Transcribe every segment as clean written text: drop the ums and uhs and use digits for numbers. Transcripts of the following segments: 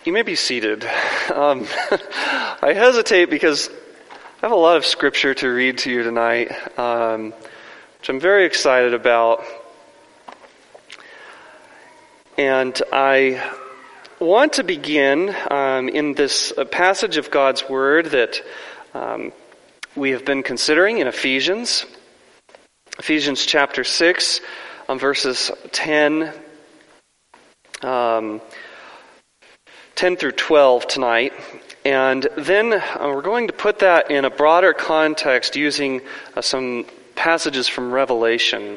You may be seated. I hesitate because I have a lot of scripture to read to you tonight, which I'm very excited about. And I want to begin in this passage of God's Word that we have been considering in Ephesians chapter 6, verses 10 through 12 tonight. And then we're going to put that in a broader context using some passages from Revelation.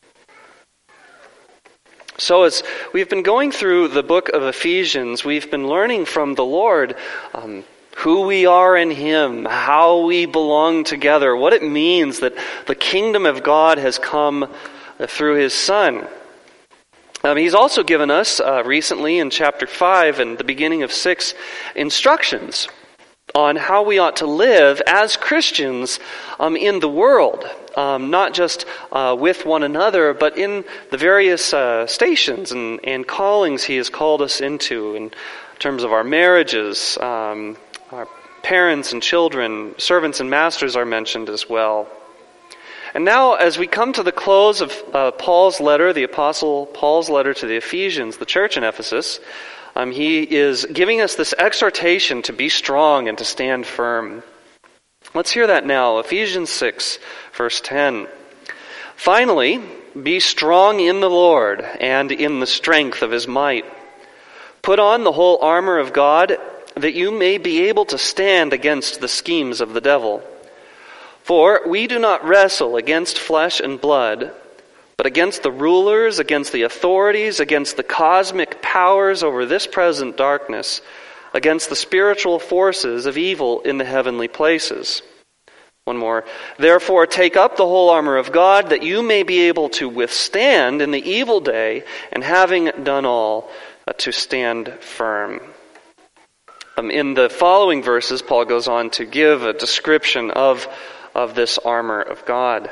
So as we've been going through the book of Ephesians, we've been learning from the Lord who we are in Him, how we belong together, what it means that the kingdom of God has come through His Son. He's also given us recently in chapter 5 and the beginning of 6 instructions on how we ought to live as Christians in the world, not just with one another, but in the various stations and callings He has called us into in terms of our marriages, our parents and children, servants and masters are mentioned as well. And now, as we come to the close of Paul's letter, the Apostle Paul's letter to the Ephesians, the church in Ephesus, he is giving us this exhortation to be strong and to stand firm. Let's hear that now. Ephesians 6, verse 10. Finally, be strong in the Lord and in the strength of His might. Put on the whole armor of God, that you may be able to stand against the schemes of the devil. For we do not wrestle against flesh and blood, but against the rulers, against the authorities, against the cosmic powers over this present darkness, against the spiritual forces of evil in the heavenly places. One more. Therefore, take up the whole armor of God, that you may be able to withstand in the evil day, and having done all, to stand firm. In the following verses, Paul goes on to give a description of this armor of God.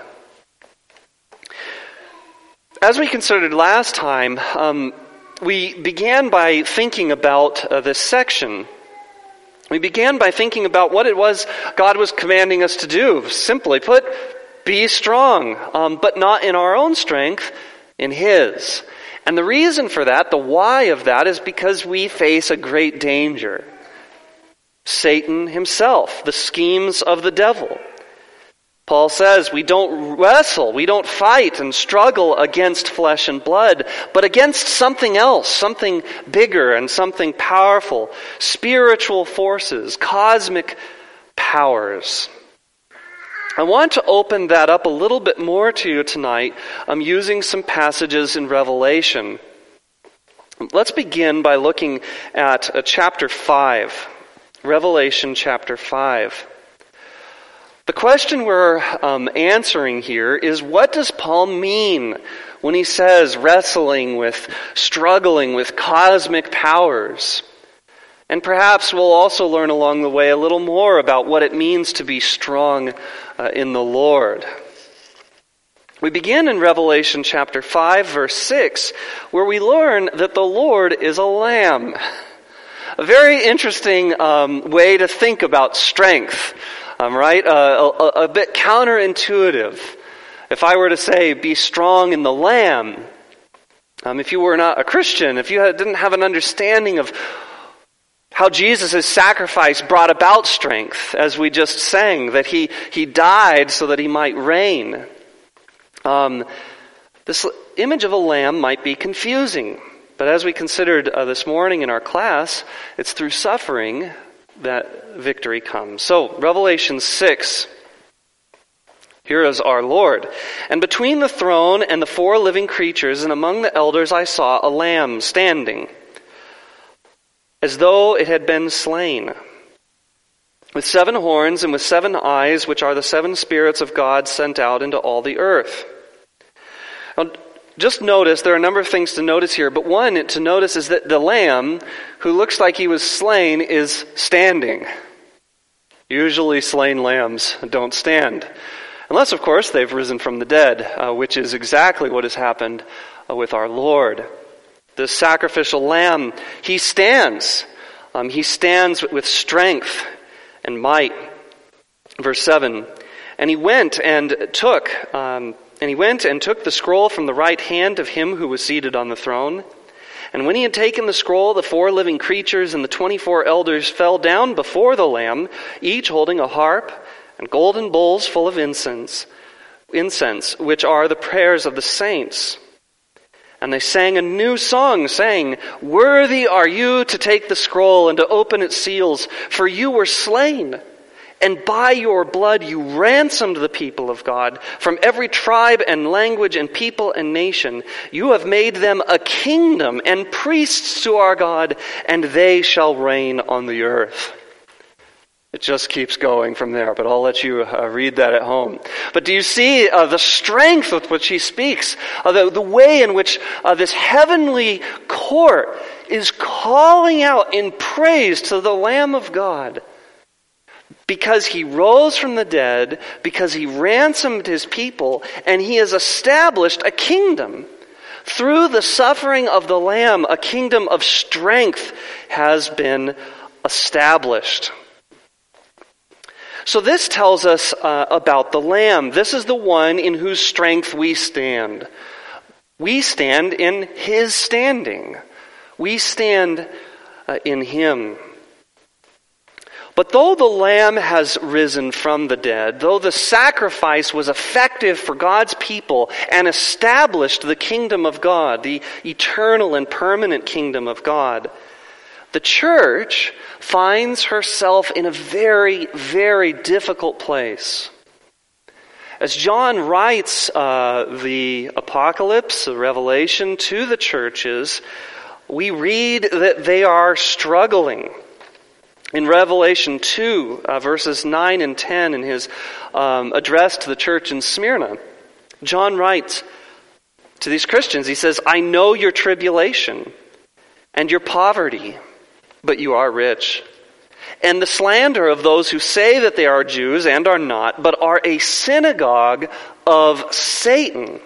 As we considered last time, we began by thinking about this section. We began by thinking about what it was God was commanding us to do. Simply put, be strong, but not in our own strength, in His. And the reason for that, the why of that, is because we face a great danger. Satan himself, the schemes of the devil. Paul says we don't wrestle, we don't fight and struggle against flesh and blood, but against something else, something bigger and something powerful, spiritual forces, cosmic powers. I want to open that up a little bit more to you tonight. I'm using some passages in Revelation. Let's begin by looking at chapter 5, Revelation chapter 5. The question we're answering here is, what does Paul mean when he says struggling with cosmic powers? And perhaps we'll also learn along the way a little more about what it means to be strong in the Lord. We begin in Revelation chapter 5, verse 6, where we learn that the Lord is a lamb. A very interesting way to think about strength. Right? A bit counterintuitive. If I were to say, be strong in the Lamb, if you were not a Christian, if you didn't have an understanding of how Jesus' sacrifice brought about strength, as we just sang, that He died so that He might reign, this image of a lamb might be confusing. But as we considered this morning in our class, it's through suffering that victory comes. So, Revelation 6, here is our Lord. And between the throne and the four living creatures and among the elders I saw a lamb standing, as though it had been slain, with 7 horns and with 7 eyes, which are the 7 spirits of God sent out into all the earth. Now, just notice, there are a number of things to notice here, but one to notice is that the lamb, who looks like he was slain, is standing. Usually slain lambs don't stand. Unless, of course, they've risen from the dead, which is exactly what has happened with our Lord. The sacrificial lamb, he stands. He stands with strength and might. Verse 7, and he went and took the scroll from the right hand of him who was seated on the throne. And when he had taken the scroll, the 4 living creatures and the 24 elders fell down before the Lamb, each holding a harp and golden bowls full of incense, which are the prayers of the saints. And they sang a new song, saying, "Worthy are you to take the scroll and to open its seals, for you were slain. And by your blood you ransomed the people of God from every tribe and language and people and nation. You have made them a kingdom and priests to our God, and they shall reign on the earth." It just keeps going from there, but I'll let you read that at home. But do you see the strength with which he speaks? The way in which this heavenly court is calling out in praise to the Lamb of God. Because he rose from the dead, because he ransomed his people, and he has established a kingdom. Through the suffering of the Lamb, a kingdom of strength has been established. So this tells us about the Lamb. This is the one in whose strength we stand. We stand in his standing. We stand in him. But though the Lamb has risen from the dead, though the sacrifice was effective for God's people and established the kingdom of God, the eternal and permanent kingdom of God, the church finds herself in a very, very difficult place. As John writes the Apocalypse, the Revelation, to the churches, we read that they are struggling. In Revelation 2, verses 9 and 10, in his address to the church in Smyrna, John writes to these Christians, he says, "I know your tribulation and your poverty, but you are rich. And the slander of those who say that they are Jews and are not, but are a synagogue of Satan.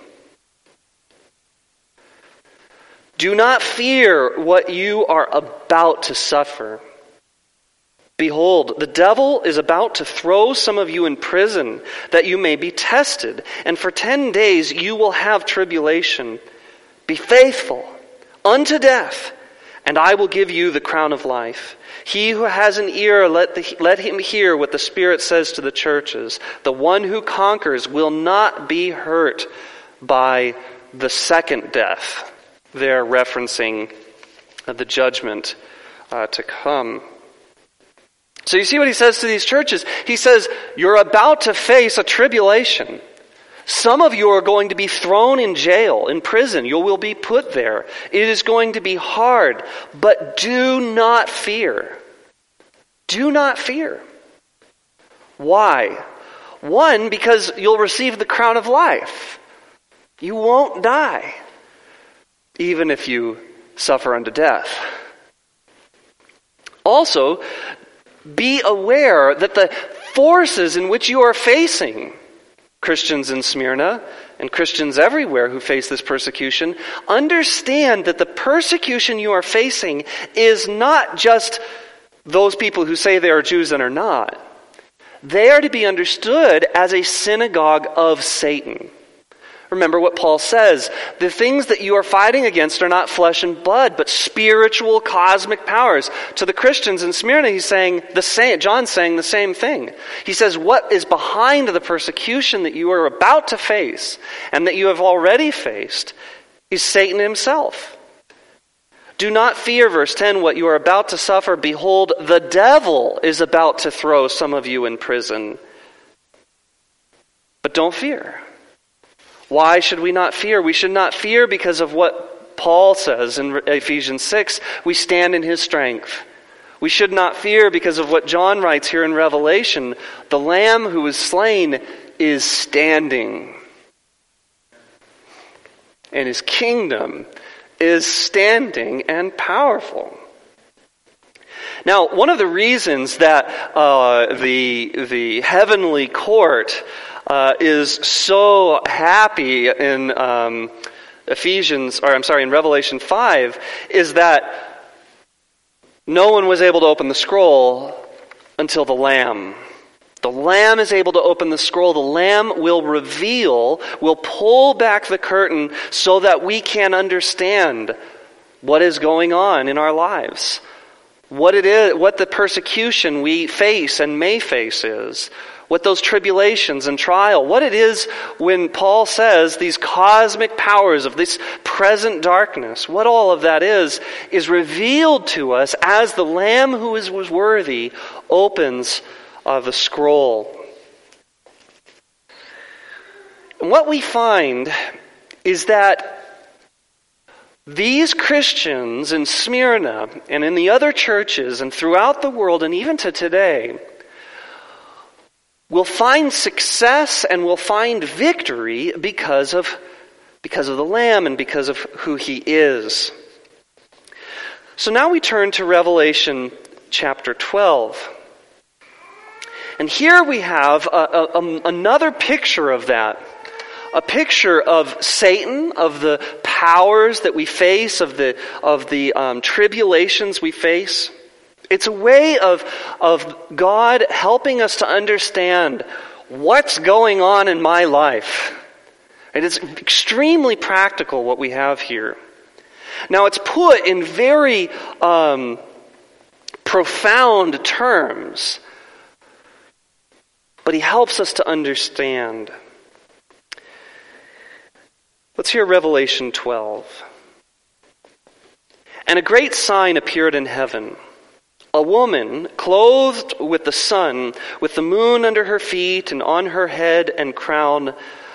Do not fear what you are about to suffer. Behold, the devil is about to throw some of you in prison, that you may be tested, and for 10 days you will have tribulation. Be faithful unto death, and I will give you the crown of life. He who has an ear, let him hear what the Spirit says to the churches. The one who conquers will not be hurt by the second death." They're referencing the judgment to come. So you see what he says to these churches? He says, you're about to face a tribulation. Some of you are going to be thrown in jail, in prison. You will be put there. It is going to be hard, but do not fear. Do not fear. Why? One, because you'll receive the crown of life. You won't die, even if you suffer unto death. Also, be aware that the forces in which you are facing, Christians in Smyrna and Christians everywhere who face this persecution, understand that the persecution you are facing is not just those people who say they are Jews and are not. They are to be understood as a synagogue of Satan. Remember what Paul says. The things that you are fighting against are not flesh and blood, but spiritual cosmic powers. To the Christians in Smyrna, he's saying the same. John's saying the same thing. He says what is behind the persecution that you are about to face and that you have already faced is Satan himself. Do not fear, verse 10, what you are about to suffer. Behold, the devil is about to throw some of you in prison. But don't fear. Why should we not fear? We should not fear because of what Paul says in Ephesians 6. We stand in his strength. We should not fear because of what John writes here in Revelation. The Lamb who was slain is standing. And his kingdom is standing and powerful. Now, one of the reasons that the heavenly court is so happy in in Revelation 5 is that No one was able to open the scroll until the Lamb. The Lamb is able to open the scroll. The Lamb will reveal, will pull back the curtain so that we can understand what is going on in our lives. What it is, what the persecution we face and may face is. What those tribulations and trial, what it is when Paul says these cosmic powers of this present darkness, what all of that is revealed to us as the Lamb who was worthy opens the scroll. And what we find is that these Christians in Smyrna and in the other churches and throughout the world and even to today will find success and will find victory because of the Lamb and because of who He is. So now we turn to Revelation chapter 12. And here we have another picture of that. A picture of Satan, of the powers that we face, of the tribulations we face. It's a way of God helping us to understand what's going on in my life. And it's extremely practical what we have here. Now it's put in very profound terms, but He helps us to understand. Let's hear Revelation 12. And a great sign appeared in heaven. A woman clothed with the sun, with the moon under her feet, and on her head a crown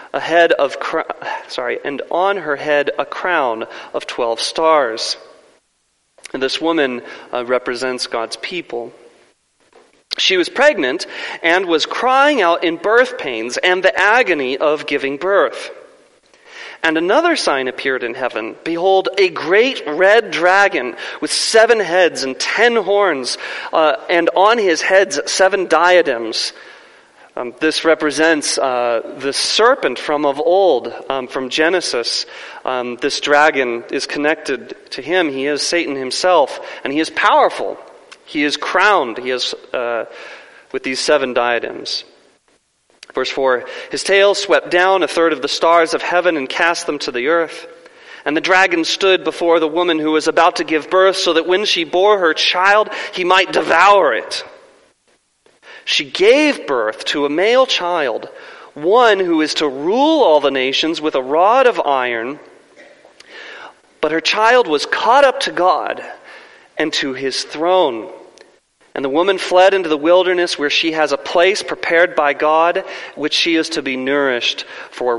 of 12 stars. And this woman represents God's people. She was pregnant and was crying out in birth pains and the agony of giving birth. And another sign appeared in heaven. Behold, a great red dragon with 7 heads and 10 horns, and on his heads 7 diadems. This represents the serpent from of old, from Genesis. This dragon is connected to him. He is Satan himself, and he is powerful. He is crowned. He is with these 7 diadems. Verse 4, his tail swept down 1/3 of the stars of heaven and cast them to the earth. And the dragon stood before the woman who was about to give birth, so that when she bore her child, he might devour it. She gave birth to a male child, one who is to rule all the nations with a rod of iron. But her child was caught up to God and to His throne. And the woman fled into the wilderness, where she has a place prepared by God, which she is to be nourished for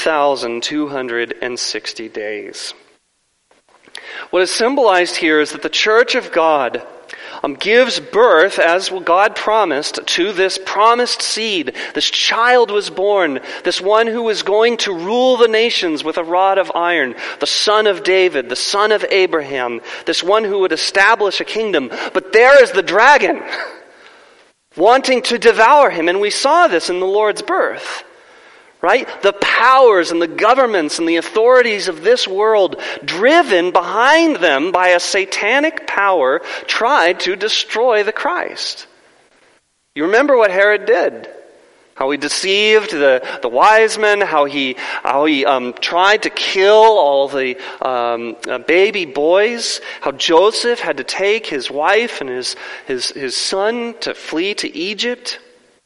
1,260 days. What is symbolized here is that the church of God gives birth, as God promised, to this promised seed. This child was born, this one who was going to rule the nations with a rod of iron, the son of David, the son of Abraham, this one who would establish a kingdom. But there is the dragon, wanting to devour him, and we saw this in the Lord's birth. Right? The powers and the governments and the authorities of this world, driven behind them by a satanic power, tried to destroy the Christ. You remember what Herod did? How he deceived the wise men, how he tried to kill all the baby boys, how Joseph had to take his wife and his son to flee to Egypt.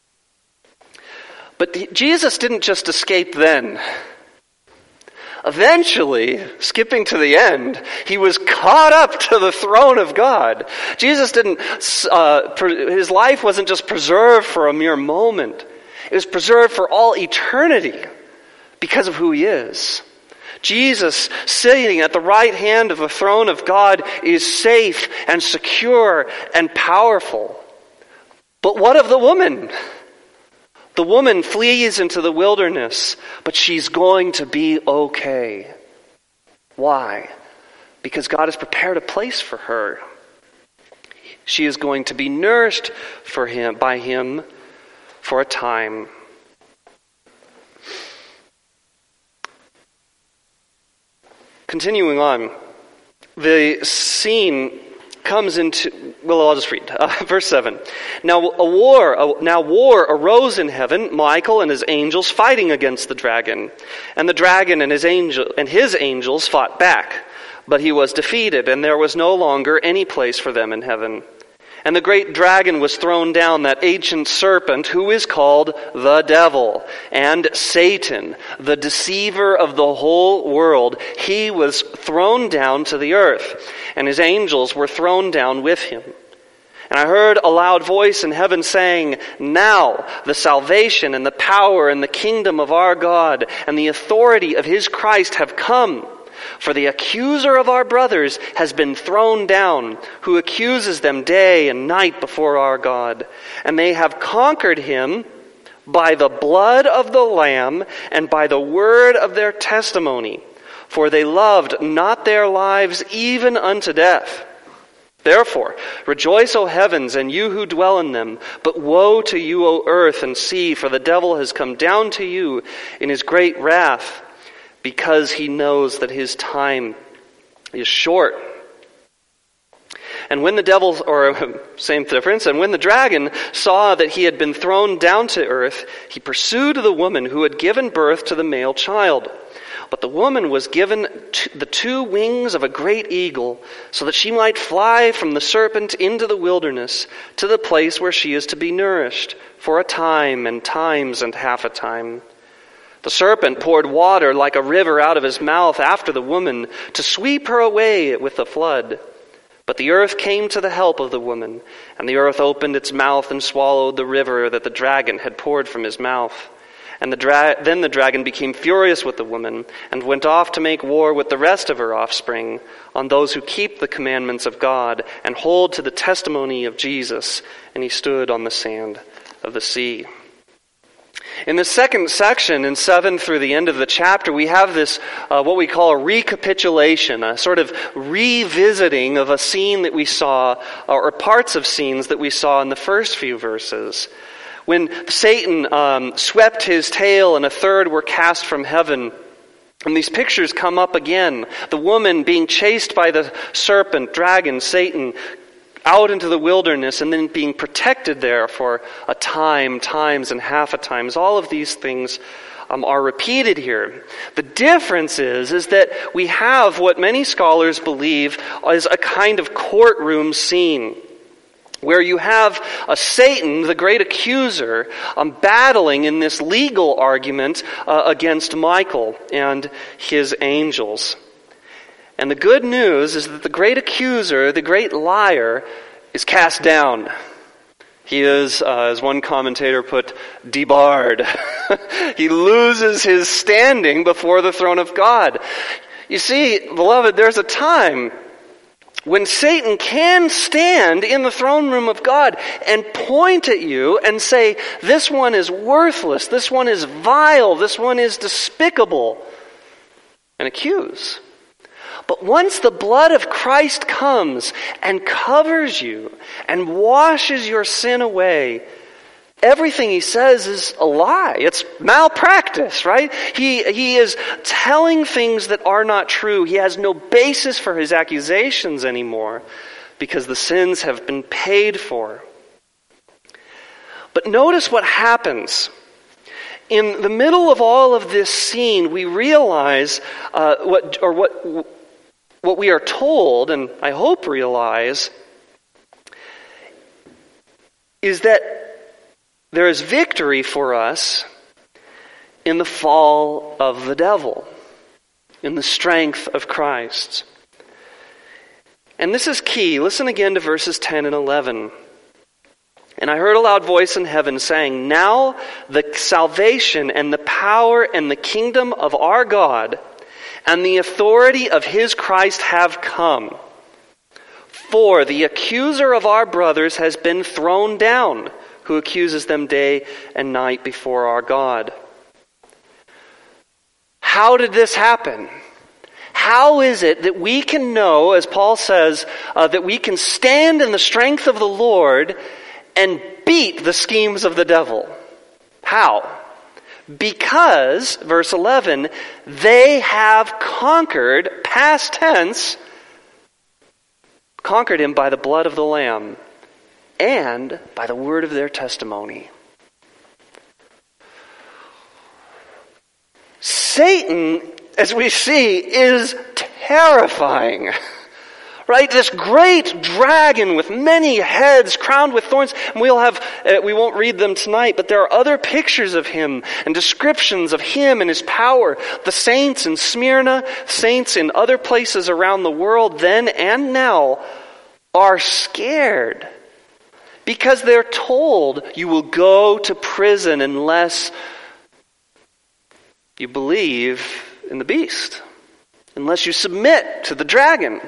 But Jesus didn't just escape then. Eventually, skipping to the end, He was caught up to the throne of God. Jesus His life wasn't just preserved for a mere moment. It was preserved for all eternity because of who He is. Jesus, sitting at the right hand of the throne of God, is safe and secure and powerful. But what of the woman? The woman flees into the wilderness, but she's going to be okay. Why? Because God has prepared a place for her. She is going to be nourished by Him for a time. Continuing on, the scene comes into, well, I'll just read. Verse 7. Now war arose in heaven, Michael and his angels fighting against the dragon. And the dragon and his angels fought back. But he was defeated, and there was no longer any place for them in heaven. And the great dragon was thrown down, that ancient serpent who is called the devil and Satan, the deceiver of the whole world. He was thrown down to the earth, and his angels were thrown down with him. And I heard a loud voice in heaven saying, "Now the salvation and the power and the kingdom of our God and the authority of his Christ have come. For the accuser of our brothers has been thrown down, who accuses them day and night before our God. And they have conquered him by the blood of the Lamb and by the word of their testimony. For they loved not their lives even unto death. Therefore, rejoice, O heavens, and you who dwell in them. But woe to you, O earth and sea, for the devil has come down to you in his great wrath, because he knows that his time is short." And when the dragon saw that he had been thrown down to earth, he pursued the woman who had given birth to the male child. But the woman was given the 2 wings of a great eagle, so that she might fly from the serpent into the wilderness, to the place where she is to be nourished, for a time and times and half a time. The serpent poured water like a river out of his mouth after the woman, to sweep her away with the flood. But the earth came to the help of the woman, and the earth opened its mouth and swallowed the river that the dragon had poured from his mouth. And then the dragon became furious with the woman, and went off to make war with the rest of her offspring, on those who keep the commandments of God and hold to the testimony of Jesus. And he stood on the sand of the sea. In the second section, in 7 through the end of the chapter, we have this, what we call a recapitulation, a sort of revisiting of a scene that we saw, or parts of scenes that we saw in the first few verses. When Satan swept his tail and a third were cast from heaven, and these pictures come up again. The woman being chased by the serpent, dragon, Satan, out into the wilderness, and then being protected there for a time, times, and half a times. All of these things are repeated here. The difference is that we have what many scholars believe is a kind of courtroom scene, where you have Satan, the great accuser, battling in this legal argument against Michael and his angels. And the good news is that the great accuser, the great liar, is cast down. He is, as one commentator put, debarred. He loses his standing before the throne of God. You see, beloved, there's a time when Satan can stand in the throne room of God and point at you and say, "This one is worthless, this one is vile, this one is despicable," and accuse. But once the blood of Christ comes and covers you and washes your sin away, everything he says is a lie. It's malpractice, right? He is telling things that are not true. He has no basis for his accusations anymore because the sins have been paid for. But notice what happens. In the middle of all of this scene, we realize what we are told, and I hope realize, is that there is victory for us in the fall of the devil, in the strength of Christ. And this is key. Listen again to verses 10 and 11. "And I heard a loud voice in heaven saying, 'Now the salvation and the power and the kingdom of our God and the authority of his Christ have come. For the accuser of our brothers has been thrown down, who accuses them day and night before our God.'" How did this happen? How is it that we can know, as Paul says, that we can stand in the strength of the Lord and beat the schemes of the devil? How? Because, verse 11, they have conquered, past tense, conquered him by the blood of the Lamb and by the word of their testimony. Satan, as we see, is terrifying. Right? This great dragon with many heads crowned with thorns. And we won't read them tonight, but there are other pictures of him and descriptions of him and his power. The saints in Smyrna, saints in other places around the world then and now are scared because they're told you will go to prison unless you believe in the beast, unless you submit to the dragon.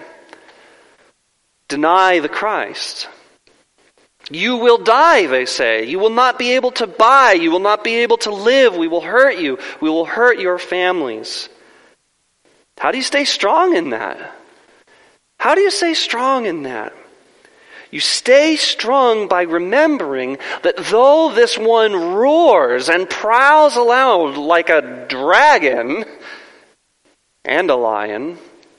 Deny the Christ. You will die, they say. You will not be able to buy. You will not be able to live. We will hurt you. We will hurt your families. How do you stay strong in that? How do you stay strong in that? You stay strong by remembering that though this one roars and prowls aloud like a dragon and a lion,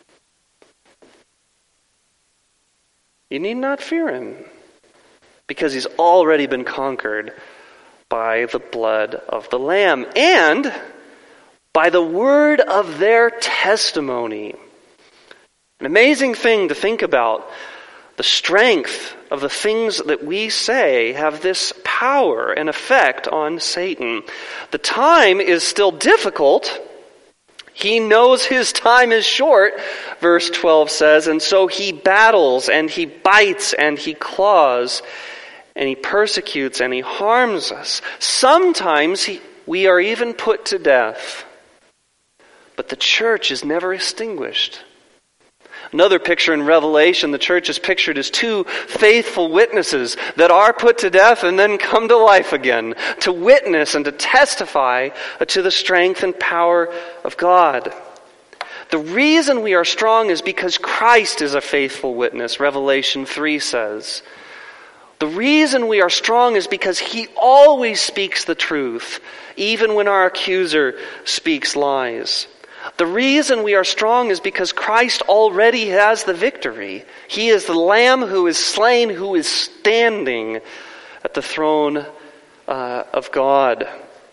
you need not fear him, because he's already been conquered by the blood of the Lamb and by the word of their testimony. An amazing thing to think about. The strength of the things that we say have this power and effect on Satan. The time is still difficult. He knows his time is short, verse 12 says, and so he battles and he bites and he claws and he persecutes and he harms us. Sometimes we are even put to death, but the church is never extinguished. Another picture in Revelation, the church is pictured as two faithful witnesses that are put to death and then come to life again, to witness and to testify to the strength and power of God. The reason we are strong is because Christ is a faithful witness, Revelation 3 says. The reason we are strong is because he always speaks the truth, even when our accuser speaks lies. The reason we are strong is because Christ already has the victory. He is the Lamb who is slain, who is standing at the throne of God.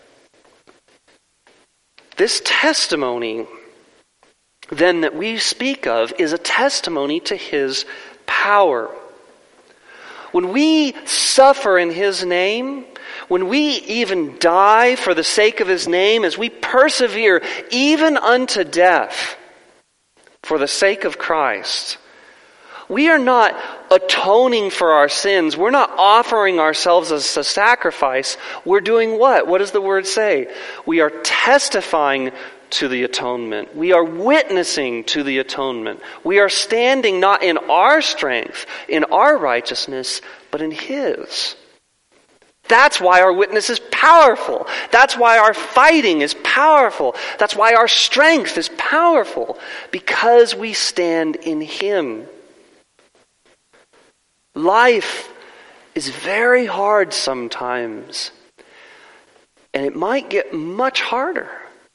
This testimony, then, that we speak of is a testimony to his power. When we suffer in his name, when we even die for the sake of his name, as we persevere even unto death for the sake of Christ, we are not atoning for our sins. We're not offering ourselves as a sacrifice. We're doing what? What does the word say? We are testifying to the atonement. We are witnessing to the atonement. We are standing not in our strength, in our righteousness, but in his. That's why our witness is powerful. That's why our fighting is powerful. That's why our strength is powerful, because we stand in him. Life is very hard sometimes, and it might get much harder.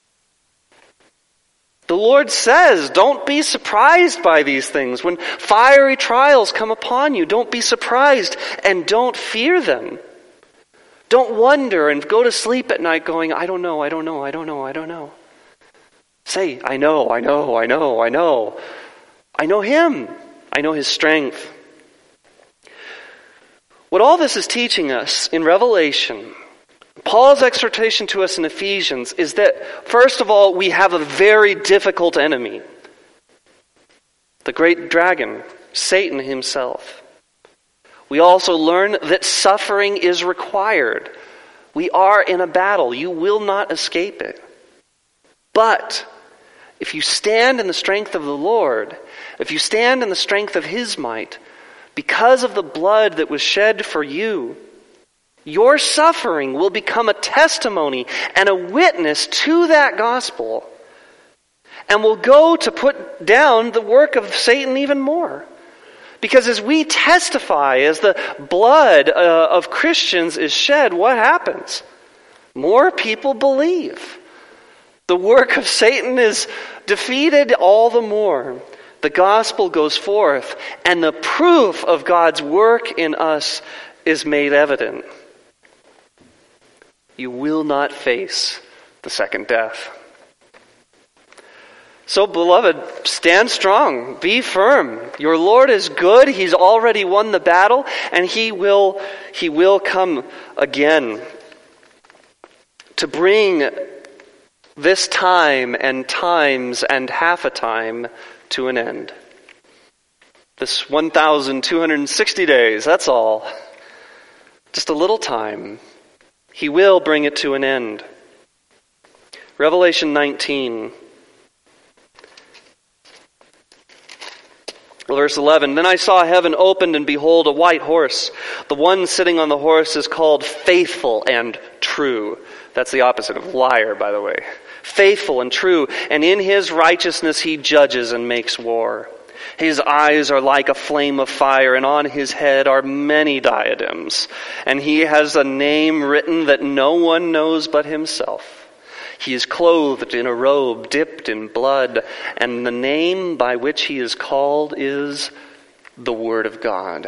The Lord says, don't be surprised by these things. When fiery trials come upon you, don't be surprised and don't fear them. Don't wonder and go to sleep at night going, I don't know. Say, I know. I know him. I know his strength. What all this is teaching us in Revelation, Paul's exhortation to us in Ephesians, is that, first of all, we have a very difficult enemy. The great dragon, Satan himself. We also learn that suffering is required. We are in a battle. You will not escape it. But if you stand in the strength of the Lord, if you stand in the strength of his might, because of the blood that was shed for you, your suffering will become a testimony and a witness to that gospel, and will go to put down the work of Satan even more. Because as we testify, as the blood of Christians is shed, what happens? More people believe. The work of Satan is defeated all the more. The gospel goes forth, and the proof of God's work in us is made evident. You will not face the second death. So, beloved, stand strong, be firm. Your Lord is good. He's already won the battle, and He will come again to bring this time and times and half a time to an end. This 1,260 days, that's all. Just a little time. He will bring it to an end. Revelation 19. Verse 11, Then I saw heaven opened, and behold, a white horse. The one sitting on the horse is called Faithful and True. That's the opposite of liar, by the way. Faithful and true, and in his righteousness he judges and makes war. His eyes are like a flame of fire, and on his head are many diadems. And he has a name written that no one knows but himself. He is clothed in a robe dipped in blood, and the name by which he is called is the Word of God.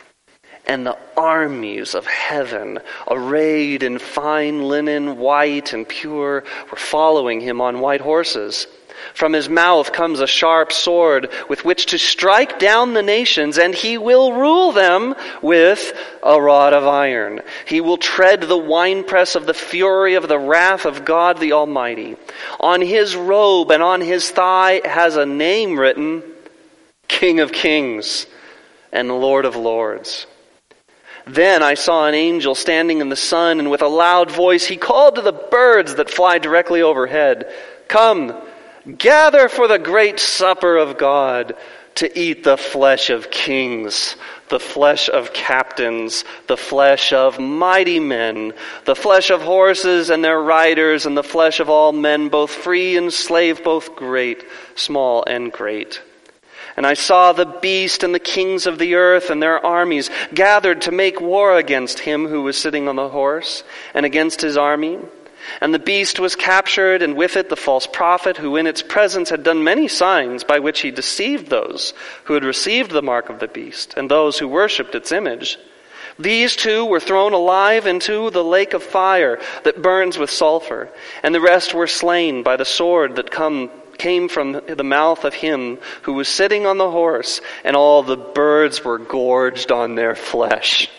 And the armies of heaven, arrayed in fine linen, white and pure, were following him on white horses. From his mouth comes a sharp sword with which to strike down the nations, and he will rule them with a rod of iron. He will tread the winepress of the fury of the wrath of God the Almighty. On his robe and on his thigh has a name written, King of Kings and Lord of Lords. Then I saw an angel standing in the sun, and with a loud voice he called to the birds that fly directly overhead, Come, gather for the great supper of God, to eat the flesh of kings, the flesh of captains, the flesh of mighty men, the flesh of horses and their riders, and the flesh of all men, both free and slave, both great, small, and great. And I saw the beast and the kings of the earth and their armies gathered to make war against him who was sitting on the horse and against his army. And the beast was captured, and with it the false prophet, who in its presence had done many signs by which he deceived those who had received the mark of the beast and those who worshipped its image. These two were thrown alive into the lake of fire that burns with sulfur, and the rest were slain by the sword that came from the mouth of him who was sitting on the horse, and all the birds were gorged on their flesh.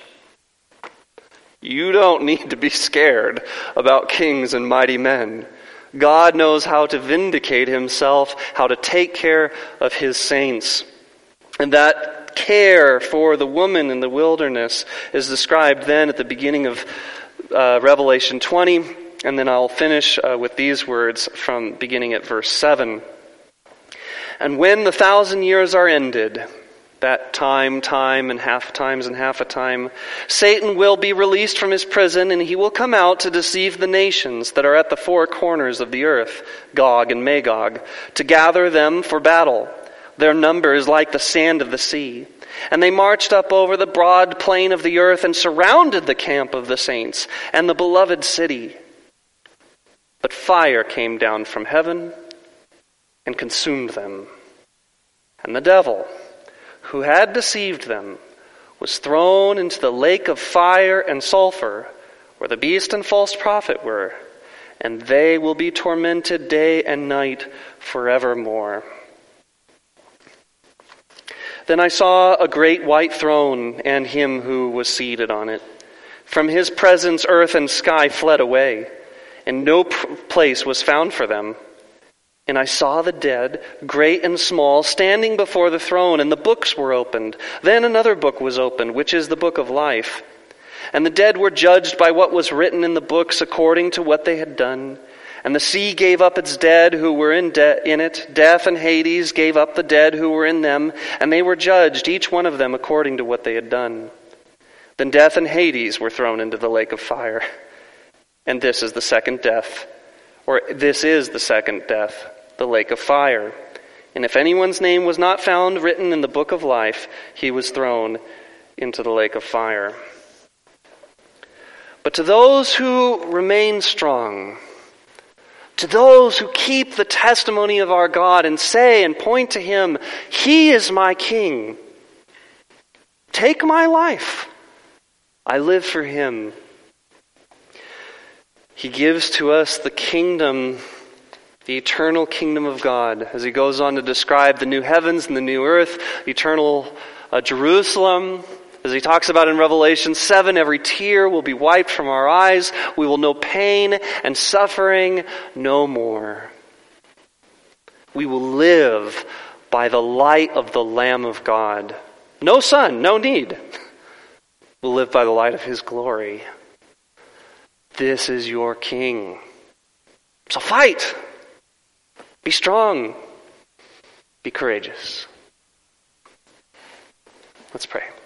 You don't need to be scared about kings and mighty men. God knows how to vindicate himself, how to take care of his saints. And that care for the woman in the wilderness is described then at the beginning of Revelation 20. And then I'll finish with these words from beginning at verse 7. And when the 1,000 years are ended, that time, and half a time, Satan will be released from his prison, and he will come out to deceive the nations that are at the four corners of the earth, Gog and Magog, to gather them for battle. Their number is like the sand of the sea. And they marched up over the broad plain of the earth and surrounded the camp of the saints and the beloved city. But fire came down from heaven and consumed them. And the devil, who had deceived them, was thrown into the lake of fire and sulfur, where the beast and false prophet were, and they will be tormented day and night forevermore. Then I saw a great white throne and him who was seated on it. From his presence earth and sky fled away, and no place was found for them. And I saw the dead, great and small, standing before the throne, and the books were opened. Then another book was opened, which is the book of life. And the dead were judged by what was written in the books according to what they had done. And the sea gave up its dead who were in it. Death and Hades gave up the dead who were in them, and they were judged, each one of them according to what they had done. Then death and Hades were thrown into the lake of fire. And this is the second death, the lake of fire. And if anyone's name was not found written in the book of life, he was thrown into the lake of fire. But to those who remain strong, To those who keep the testimony of our God and say and point to Him, He is my King. Take my life. I live for Him. He gives to us the kingdom, the eternal kingdom of God, as He goes on to describe the new heavens and the new earth, eternal Jerusalem. As He talks about in Revelation 7, every tear will be wiped from our eyes. We will know pain and suffering no more. We will live by the light of the Lamb of God. No sun, no need. We'll live by the light of His glory. This is your King. So fight. Be strong. Be courageous. Let's pray.